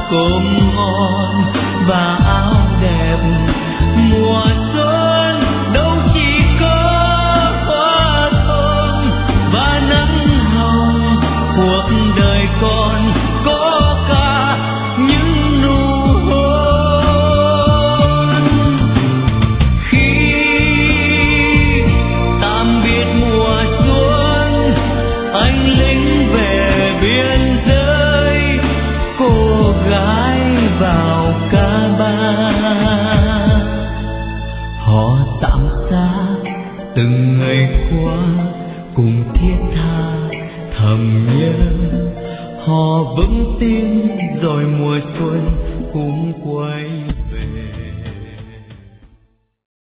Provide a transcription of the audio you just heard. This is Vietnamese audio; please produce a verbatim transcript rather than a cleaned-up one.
cơm ngon và áo đẹp. Mùa xuân đâu chỉ có hoa thơm và nắng hồng, cuộc đời còn có cả những nụ hôn. Khi tạm biệt mùa xuân, anh lính về biên giới, cô gái vào ca ba. Họ tạm xa từng ngày qua cùng thiết tha thầm nhớ, họ vững tin